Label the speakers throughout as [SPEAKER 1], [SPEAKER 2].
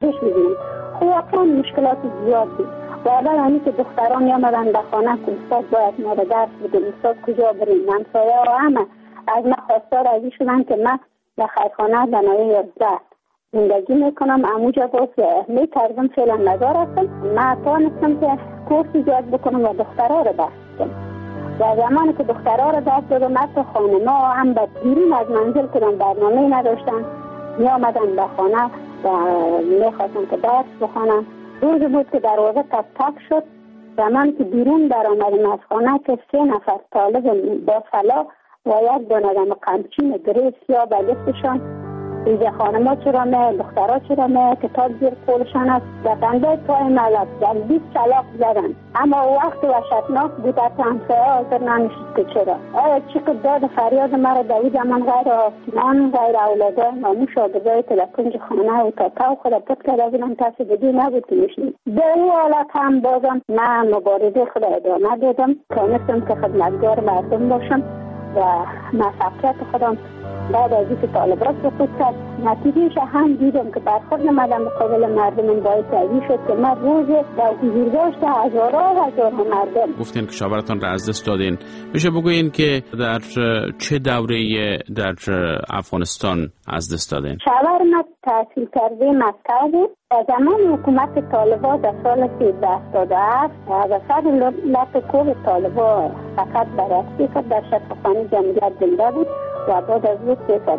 [SPEAKER 1] آموزش می‌دیم. خب واقعا مشکلات زیاد بود. و بعد که دختران میامدن به خانه که استاد باید ما رو درس بده، استاد کجا بریم، همسایه و همه از من خواستار از این شدن که من به خیرخانه زنای 11 زندگی میکنم. اموجا باز میکردم فعلا نظر هستم. من توانستم که کورس ایجاد بکنم و دخترها رو درس بدم. و زمانی که دخترها رو درس دادم حتی خانم‌ها هم به بیرون از منزل کدام برنامه نداشتن میامدن به خانه و میخواستن که درس بخونم. روز بود که دروازه تک شد. زمانی که بیرون در آمدیم از خانه که 3 نفر طالب با فلا و یک دانه قمچین گریس یا به دستشان اینجا خانما چرا نه، دخترها چرا نه، کتاب زیر قولشان است. در دنده پای ملک در 20 چلاق زدن. اما وقت وحشتناک بود که همسایه حاضر نمیشد که چرا. آیا چقدر داد فریاد مرا در این زمان غیر آسمان غیر اولادای ناموش آگزای تلکنج خانه و تاتا و خدا پت کرده بودم کسی بدی نبود که میشنید. در این حالت هم بازم من مبارزه خدا ادامه دادم. تانستم که خدمتگار مردم باشم و موفقیت خودم بعد از اینکه طالبات سقوط کرد نتیجهش هم دیدم که برخورد نمدم مقابل مردم باعث این شد که من روز در حضور داشت هزارها مردم.
[SPEAKER 2] گفتین که شوهرتان را از دست دادین. میشه بگوین که در چه دوره در افغانستان از دست دادین؟
[SPEAKER 1] شوهر من تحصیل کرده مکتب بود. در زمان حکومت طالبان در سال 1377 و سر لط کوه طالبان فقط برعکسی که در شفاخانه جمعیت زنده بود و بعد از روز 300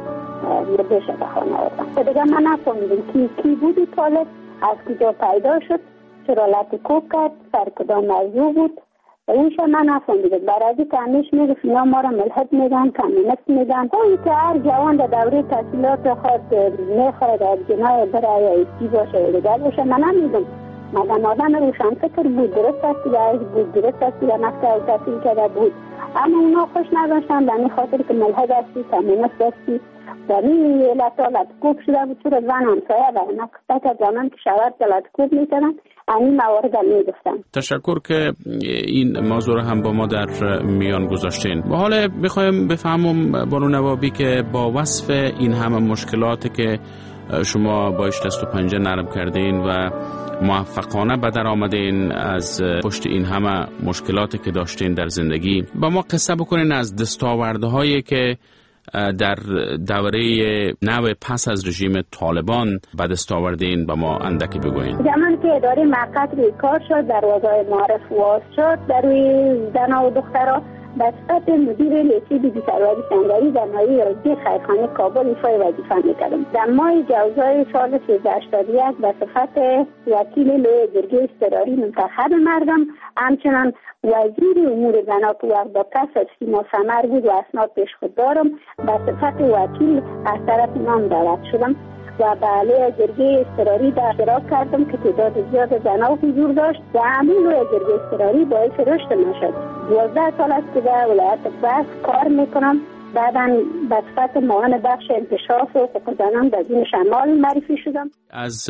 [SPEAKER 1] مردش به خانه آوردن. دیگه من نفهمیدم کی بودی طالب، از کجا پیدا شد، چرا لط کوه کرد، سر کدام موضوع بود. اینشا من نفهمیدم. برای که همیش میگفت اینا ما را ملحد میگن، کمونیست میگن. اون که هر جوان در دوره تحصیلات خود میخواد از جنای برای ایستی باشه و دیگر باشه. من نمیدم. مدام آدم روشن فکر بود، درست است یا بود، درست است یا نفت تحصیل کرده بود. اما اونا خوش نداشتن به این خاطر که ملحد هستی، کمونیست هستی. در این لطکوب شده بود چرا زن همسایه و اینا قصد که زمان که شوهر لطکوب میکنن این موارد هم میگفتن.
[SPEAKER 2] تشکر که این موضوع رو هم با ما در میان گذاشتین. و حالا میخوایم بفهمم بانو نوابی که با وصف این همه مشکلاتی که شما باش دست و پنجه نرم کردین و موفقانه به در آمدین از پشت این همه مشکلاتی که داشتین در زندگی، با ما قصه بکنین از دستاوردهایی که در دوره نو پس از رژیم طالبان به دست آوردین با ما اندکی بگوین.
[SPEAKER 1] زمان که اداره موقت روی کار شد، دروازه معارف واز شد در روی زنها و دخترها، به صفت مدیر لیسه بی‌ثروتی سنگری در ناحیه یازده خیرخانه کابل ایفای وظیفه می‌کردم. در ماه جوزای سال 1381 به صفت وکیل لوی جرگه اضطراری منتخب مردم، همچنان وزیر امور زنان که وقت با پس از سیما ثمر بود و اسناد پیش خود دارم، به صفت وکیل از طرف نام دعوت شدم و به علیه جرگه اضطراری در اشتراک کردم که تعداد زیاد زنها حضور داشت و همین نوع جرگه اضطراری باعث رشد نشد. 12 سال است که در ولایت بلخ کار میکنم. بعداً به صفت معاون بخش انکشاف و حقوق زنان در دین شمال معرفی شدم.
[SPEAKER 2] از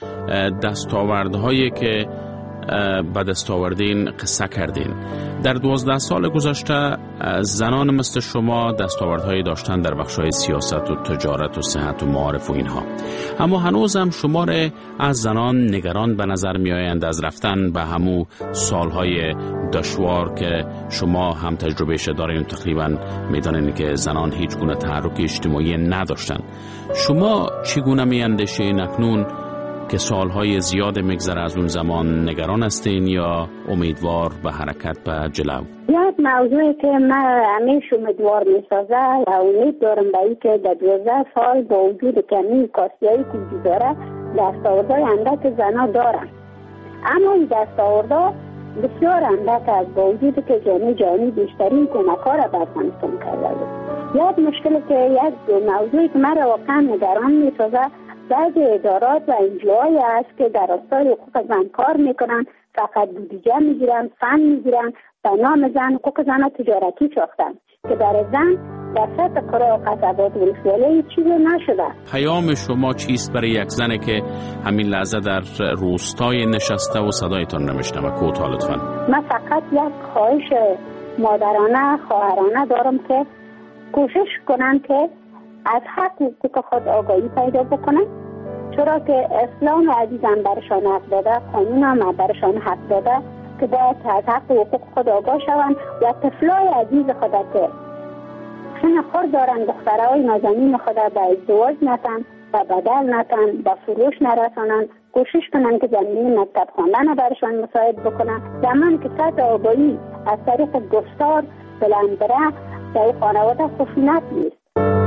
[SPEAKER 2] دستاوردهایی که به دست آوردین قصه کردین. در 12 سال گذشته زنان مثل شما دستاوردهایی داشتن در بخش‌های سیاست و تجارت و صحت و معارف و اینها، اما هنوز هم شمار از زنان نگران به نظر می آیند از رفتن به همو سالهای دشوار که شما هم تجربهش دارین. تقریبا میدانین که زنان هیچ گونه تحرک اجتماعی نداشتن. شما چگونه می اندیشین اکنون که سالهای زیاد میگذره از اون زمان، نگران هستین یا امیدوار به حرکت به جلو؟
[SPEAKER 1] یک موضوعی که من همیشه امیدوار میسازه و امید دارم به این که در 12 سال با وجود کمی کاسیایی که وجود داره دستاوردهای اندک زنها دارن، اما این دستاوردها بسیار اندک است با وجود که جامعه بیشترین کمک‌ها را به افغانستان کرده بود. یک مشکلی که یک موضوعی که من واقعا نگران میسازه بعضی ادارات و انجیوهایی است که در راستای حقوق زن کار میکنن، فقط بودجه میگیرن، فند میگیرن، به نام زن حقوق زن تجارتی ساختن که در زن در سطح قرى و قصبات و ولسوالی چیزی نشده.
[SPEAKER 2] پیام شما چیست برای یک زنی که همین لحظه در روستای نشسته و صدایتان نمیشنوه؟ کوتاه لطفاً.
[SPEAKER 1] من فقط یک خواهش مادرانه خواهرانه دارم که کوشش کنن که از حق حقوق خود آگاهی پیدا بکنن، چرا که اسلام عزیزم برشان حق داده، قانون هم برشان حق داده که باید از حق و حقوق خود آگاه شوند و طفلای عزیز خود که سن خور دارن، دخترهای نازنین خود به ازدواج نتن و بدل نتن، به فروش نرسانن، کوشش کنن که زمینی مکتب خواندن برشان مساعد بکنن. زمان که سطح آگاهی از طریق گفتار بلند بره در این خانواده خشونت نیست.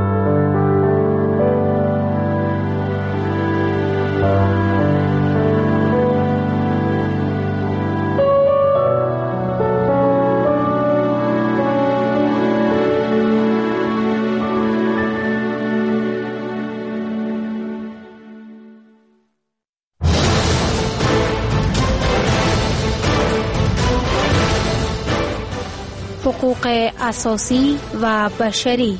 [SPEAKER 3] حقوق اساسی و بشری.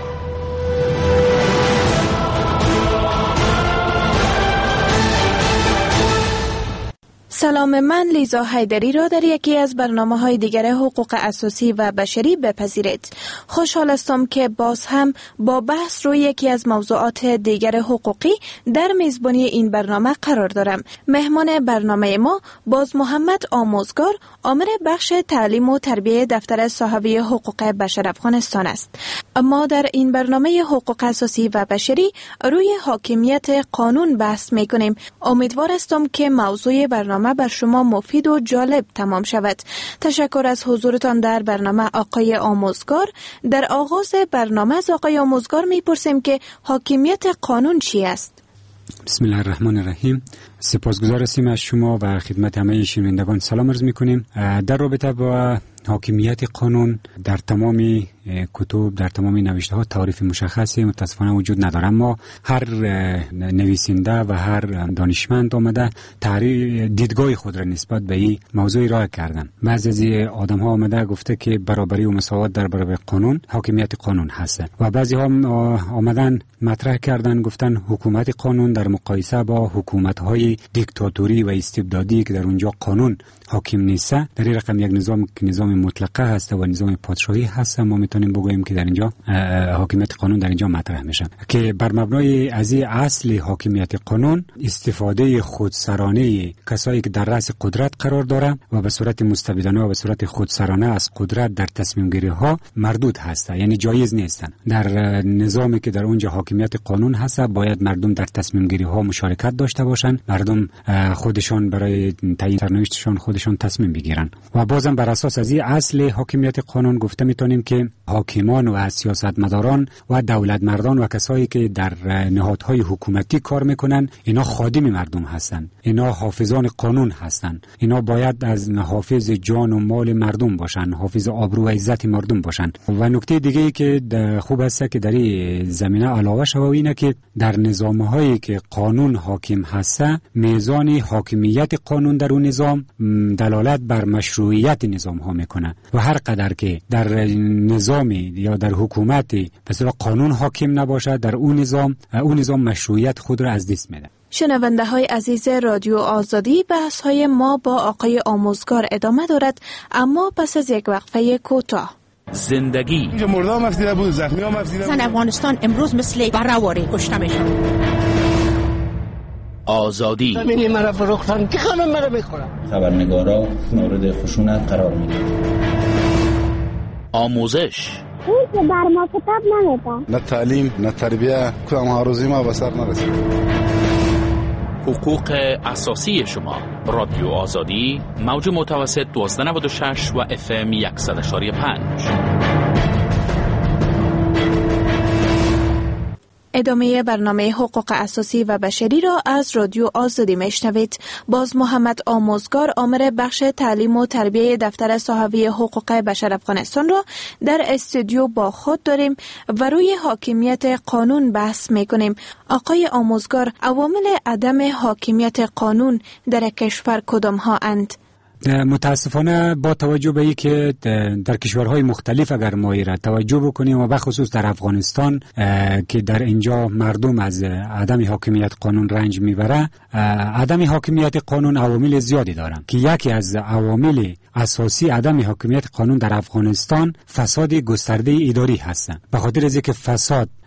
[SPEAKER 3] سلام، من لیزا حیدری را در یکی از برنامه‌های دیگر حقوق اساسی و بشری بپذیرید. خوشحال هستم که باز هم با بحث روی یکی از موضوعات دیگر حقوقی در میزبانی این برنامه قرار دارم. مهمان برنامه ما باز محمد آموزگار، آمر بخش تعلیم و تربیه دفتر صاحبی حقوق بشر افغانستان است. ما در این برنامه حقوق اساسی و بشری روی حاکمیت قانون بحث می‌کنیم. امیدوار هستم که موضوع برنامه بر شما مفید و جالب تمام شود. تشکر از حضورتان در برنامه آقای آموزگار. در آغاز برنامه از آقای آموزگار میپرسیم که حاکمیت قانون چی است؟
[SPEAKER 4] بسم الله الرحمن الرحیم. سپاسگزار هستیم از شما و خدمت همه شنوندگان سلام عرض میکنیم. در رابطه با حاکمیت قانون در تمام کتب، در تمام نوشته ها تعریف مشخصی متاسفانه وجود نداره، اما هر نویسنده و هر دانشمند آمده دیدگاه خود را نسبت به این موضوع ارائه کردن. بعضی از آدم ها آمده گفته که برابری و مساوات در برابر قانون حاکمیت قانون هست و بعضی ها آمدن مطرح کردن گفتن حکومت قانون در مقایسه با حکومت های دیکتاتوری و استبدادی که در اونجا قانون حاکم نیست، در این رقم یک نظام که نظام مطلقه هست و نظام پادشاهی هست، ما میتونیم بگوییم که در اینجا حاکمیت قانون در اینجا مطرح میشه که بر مبنای از اصل حاکمیت قانون استفاده خودسرانه کسایی که در رأس قدرت قرار داره و به صورت مستبدانه و به صورت خودسرانه از قدرت در تصمیم گیری ها مردود هست، یعنی جایز نیستن. در نظامی که در اونجا حاکمیت قانون هست باید مردم در تصمیم گیری ها مشارکت داشته باشن، مردم خودشان برای تعیین سرنوشتشان خودشان تصمیم بگیرن و بازم بر اساس از این اصل حاکمیت قانون گفته میتونیم که حاکمان و سیاستمداران و دولت مردان و کسایی که در نهادهای حکومتی کار میکنن اینا خادم مردم هستن، اینا حافظان قانون هستن، اینا باید از حافظ جان و مال مردم باشن، حافظ آبرو و عزت مردم باشن. و نکته دیگه ای که خوب است که در این زمینه علاوه شود اینه که در نظام‌هایی که قانون حاکم هست میزان حاکمیت قانون در اون نظام دلالت بر مشروعیت نظام ها میکنه و هر قدر که در نظامی یا در حکومتی مثلا قانون حاکم نباشه در اون نظام مشروعیت خود را از دست میده.
[SPEAKER 3] شنونده های عزیز رادیو آزادی، بحث های ما با آقای آموزگار ادامه دارد، اما پس از یک وقفه کوتاه.
[SPEAKER 2] زندگی
[SPEAKER 5] مردم مفزیده بود، زخمی ها مفزیده بود.
[SPEAKER 6] زن افغانستان امروز مثل برآوری کشته میشن.
[SPEAKER 2] آزادی
[SPEAKER 5] زمینی مرا فروختن که خانم مرا میخورن.
[SPEAKER 7] خبرنگارا مورد خشونت قرار میدن.
[SPEAKER 2] آموزش
[SPEAKER 1] این که بر ما کتاب نمیدن،
[SPEAKER 5] نه تعلیم نه تربیه، کدام هاروزی ما به سر نرسید.
[SPEAKER 2] حقوق اساسی شما. رادیو آزادی، موج متوسط 1296 و FM 100.5.
[SPEAKER 3] ادامه برنامه حقوق اساسی و بشری را از رادیو آزادی میشنوید. باز محمد آموزگار، آمر بخش تعلیم و تربیه دفتر صاحبی حقوق بشر افغانستان را در استودیو با خود داریم و روی حاکمیت قانون بحث میکنیم. آقای آموزگار، عوامل عدم حاکمیت قانون در کشور کدام ها اند؟
[SPEAKER 4] متاسفانه با توجه به اینکه در کشورهای مختلف اگر ما را توجه بکنیم و بخصوص در افغانستان که در اینجا مردم از عدم حاکمیت قانون رنج میبره، عدم حاکمیت قانون عوامل زیادی دارن که یکی از عوامل اساسی عدم حاکمیت قانون در افغانستان فساد گسترده اداری هست. به خاطر از اینکه فساد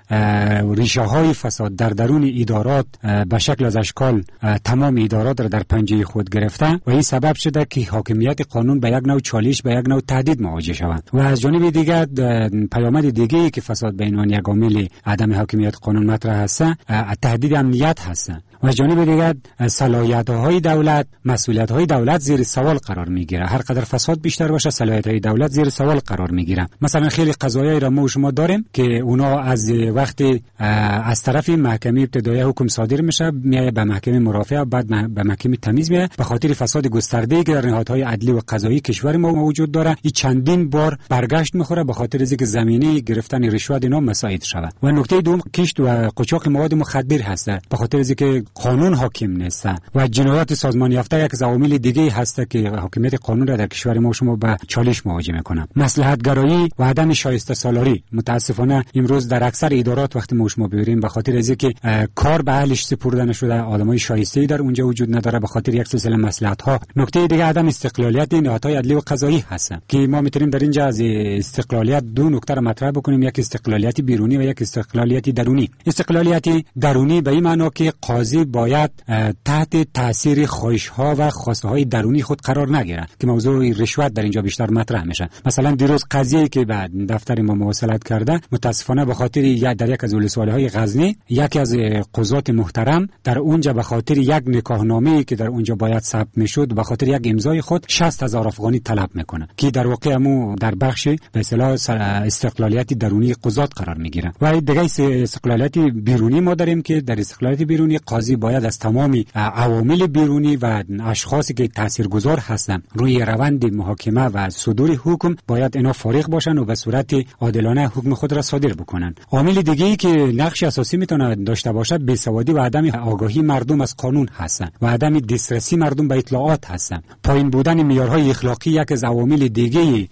[SPEAKER 4] ریشه های فساد در درون ادارات به شکل از اشکال تمام ادارات را در پنجه خود گرفته و این سبب شده که حاکمیت قانون به یک نوع چالش، به یک نوع تهدید مواجه شود. و از جانب دیگر پیامد دیگه‌ای که فساد به عنوان یک عامل عدم حاکمیت قانون مطرح است، تهدید امنیت هست. و از جانب دیگر صلاحیت‌های دولت، مسئولیت‌های دولت زیر سوال قرار می‌گیره. هر قدر فساد بیشتر باشه، صلاحیت‌های دولت زیر سوال قرار می‌گیره. مثلا خیلی قضایایی را ما و شما داریم که اونا از وقتی از طرف محکمه ابتدایی حکم صادر میشه، میاد به محکمه مرافعه، بعد به محکمه تمیز میاد. به خاطر فساد گسترده‌ای که در نهادهای عدلی و قضایی کشور ما موجود داره، این چندین بار برگشت می‌خوره به خاطر اینکه زمینه گرفتن رشوت اینا مساعد شود. و نکته دوم کشت و قاچاق مواد مخدر هست، به خاطر اینکه قانون حاکم نیست. و جنایات سازمان یافته یک از عوامل دیگه هست که حاکمیت قانون را در کشور ما شما به چالش مواجه میکنه. مصلحت گرایی و عدم شایسته سالاری متاسفانه امروز در اکثر ادارات وقتی ما شما ببینیم به خاطر اینکه کار به اهلش سپرده نشده، آدمای شایسته‌ای در اونجا وجود نداره، به خاطر یک سلسله مصلحت ها. نکته دیگه عدم استقلالیت نهادهای عدلی و قضایی هست که ما میتونیم در اینجا از استقلالیت دو نکته را مطرح بکنیم، یک استقلالیت بیرونی و یک استقلالیت درونی. استقلالیت درونی به این معنی که قاضی باید تحت تاثیر خواهش‌ها و خواسته‌های درونی خود قرار نگیرد که موضوع رشوت در اینجا بیشتر مطرح میشه. مثلا دیروز قضیه‌ای که بعد دفتر ما مواصلت کرده، متاسفانه به خاطر در یک از ولسوالی‌های غزنی یکی از قضات محترم در اونجا به خاطر یک نکاحنامه‌ای که در اونجا باید ثبت میشد، به خاطر یک امضای خود 60,000 افغانی طلب میکنه که در واقع مو در بخش به اصطلاح استقلالیت درونی قضات قرار میگیره. و دیگه استقلالیت بیرونی ما داریم که در استقلالیت بیرونی قاضی باید از تمام عوامل بیرونی و اشخاصی که تاثیرگذار هستند روی روند محاکمه و صدور حکم باید اینا فارغ باشن و به صورت عادلانه حکم خود را صادر بکنن. عامل دیگه‌ای که نقش اساسی میتونه داشته باشه بیسوادی و عدم آگاهی مردم از قانون هستند و عدم دسترسی مردم به اطلاعات هستند. پایین بودن معیارهای اخلاقی یک از عوامل دیگه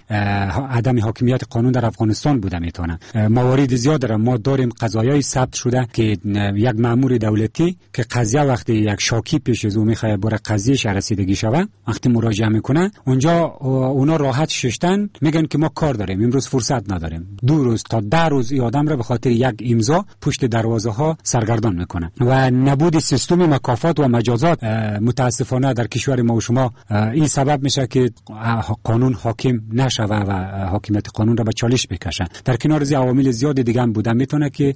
[SPEAKER 4] عدم حاکمیت قانون در افغانستان بوده میتونه. موارد زیاد را ما داریم قضایای ثبت شده که یک مأمور دولتی که قضیه وقتی یک شاکی پیش از او میخواد بر قضیهش رسیدگی شوه، وقتی مراجعه میکنه اونجا اونا راحت ششتن میگن که ما کار داریم، امروز فرصت نداریم. 2 روز تا 10 روز این آدم را به خاطر یک امضا پشت دروازه ها سرگردان میکنه. و نبود سیستم مکافات و مجازات متاسفانه در کشور ما و شما این سبب میشه که قانون حاکم نشه و حاکمیت قانون را به چالش بکشه. در کنار از عوامل زیاد دیگه هم بوده میتونه که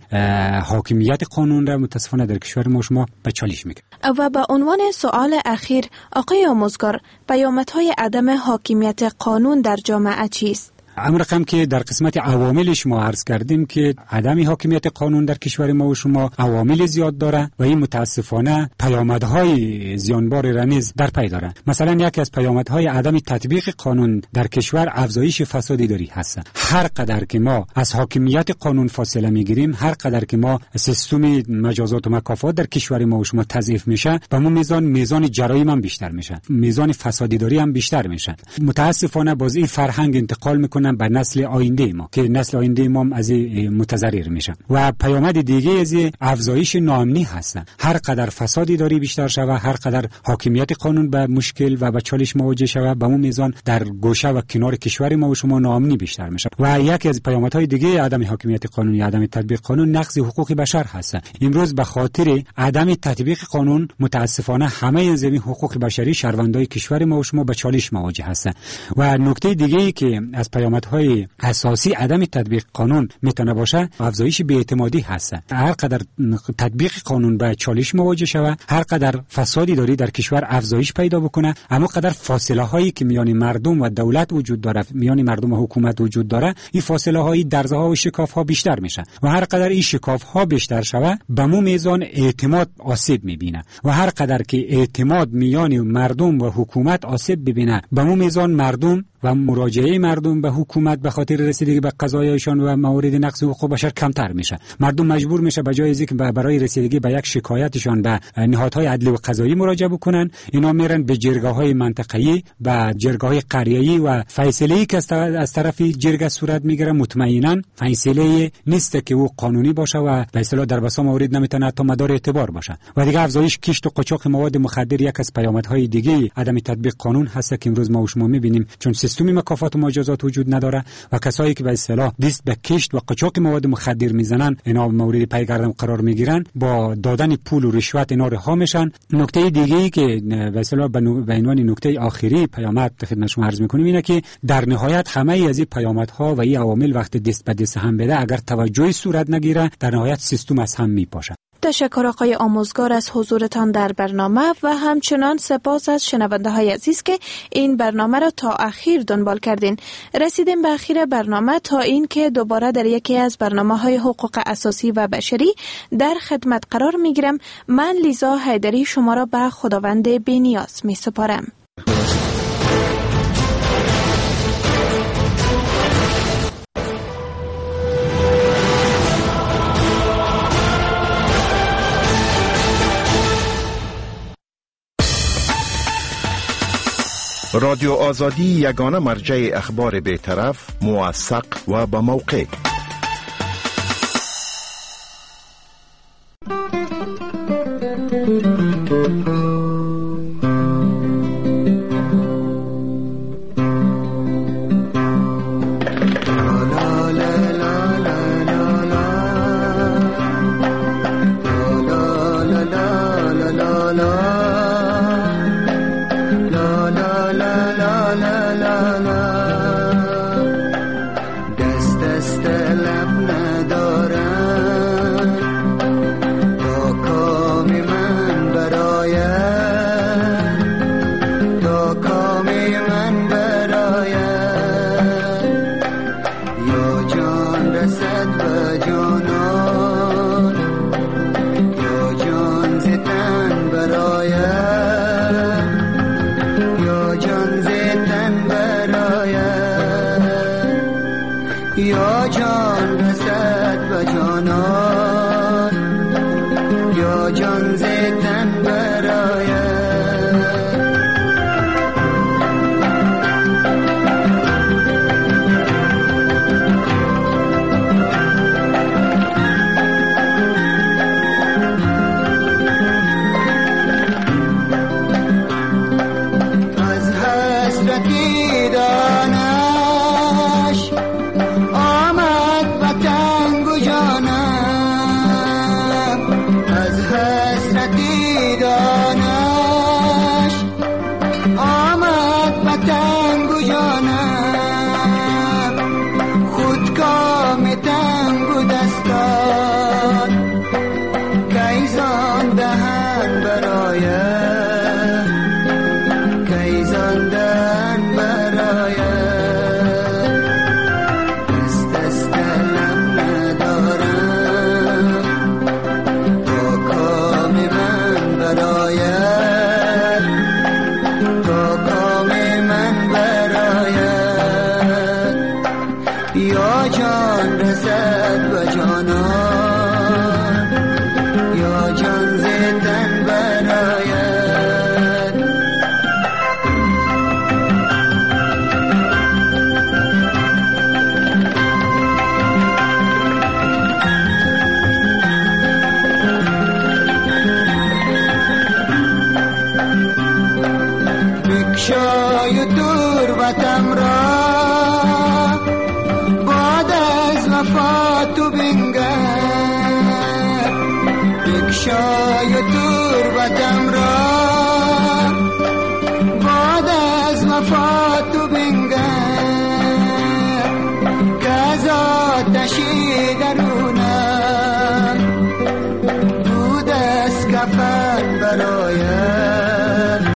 [SPEAKER 4] حاکمیت قانون را متاسفانه در کشور ما و شما به چالش میکشه.
[SPEAKER 3] و به عنوان سوال اخیر آقای آموزگار، پیامدهای عدم حاکمیت قانون در جامعه چیست؟
[SPEAKER 4] اما رقم که در قسمت عواملش ما عرض کردیم که عدم حاکمیت قانون در کشور ما و شما عوامل زیاد داره و این متاسفانه پیامدهای زیانبار را نیز در پی داره. مثلا یکی از پیامدهای عدم تطبیق قانون در کشور افزایش فساد اداری هست. هر قدر که ما از حاکمیت قانون فاصله میگیریم، هر قدر که ما سیستم مجازات و مکافات در کشور ما و شما تضعیف میشه، به ما میزان جرایم هم بیشتر میشه، میزان فساد اداری هم بیشتر میشه. متاسفانه باز این فرهنگ انتقال میکنه به نسل آینده ما که نسل آینده ما از متضرر میشه. و پیامد دیگه از افزایش ناامنی هست. هر قدر فساد اداری بیشتر شود، هر قدر حاکمیت قانون به مشکل و به چالش مواجه شود، به اون میزان در گوشه و کنار کشور ما و شما ناامنی بیشتر میشه. و یکی از پیامدهای دیگه عدم حاکمیت قانون یا عدم تطبیق قانون نقض حقوق بشر هست. امروز به خاطر عدم تطبیق قانون متاسفانه همه از این حقوق بشری شهروندای کشور ما و شما به چالش مواجه هستند. و نکته دیگه‌ای که از پیامدهای اساسی عدم تطبیق قانون میتونه باشه افزایش بی‌اعتمادی هست. هر قدر تطبیق قانون به چالش مواجه شود، هر قدر فسادی داری در کشور افزایش پیدا بکنه، اما قدر فاصله هایی که میان مردم و دولت وجود داره، میان مردم و حکومت وجود داره، این فاصله های درزها و شکاف ها بیشتر میشه. و هر قدر این شکاف ها بیشتر شود، به مو میزان اعتماد آسیب میبینه. و هر قدر که اعتماد میان مردم و حکومت آسیب ببینه، به مو میزان مردم و مراجعه مردم به حکومت به خاطر رسیدگی به قضایایشان و موارد نقض حقوق بشر کمتر میشه. مردم مجبور میشه به جای از اینکه برای رسیدگی به یک شکایتشان به نهادهای عدلی و قضایی مراجعه بکنن، اینا میرن به جرگه‌های منطقه‌ای، به جرگه‌های قریه‌ای و فیصله‌ای که از طرف جرگه صورت میگیره مطمئناً فیصله نیست که او قانونی باشه و به اصطلاح در بسا موارد نمیتونه تا مدار اعتبار باشه. و دیگه افزایش کشت و قاچاق مواد مخدر یک از پیامدهای دیگه عدم تطبیق قانون هست که امروز ما و شما میبینیم، چون سیستم مکافات و مجازات وجود نداره و کسایی که به اصطلاح دست به کشت و قاچاق مواد مخدر میزنن اینا مورد پیگردم قرار میگیرن، با دادن پول و رشوت اینا رها میشن. نکته دیگه ای که به اصطلاح به عنوان نکته آخری پیامد خدمت شما عرض میکنیم اینه که در نهایت همه از این پیامدها و این عوامل وقت دست به دست هم بده، اگر توجهی صورت نگیره، در نهایت سیستم از هم میپاشه.
[SPEAKER 3] تشکر آقای آموزگار از حضورتان در برنامه و همچنان سپاس از شنونده های عزیز که این برنامه را تا اخیر دنبال کردین. رسیدیم به اخیر برنامه تا این که دوباره در یکی از برنامه های حقوق اساسی و بشری در خدمت قرار می گیرم. من لیزا حیدری شما را به خداوند بی‌نیاز می سپارم.
[SPEAKER 8] رادیو آزادی یگانه مرجع اخبار بی‌طرف، موثق و با موقع.
[SPEAKER 9] درونم بود از کفن برای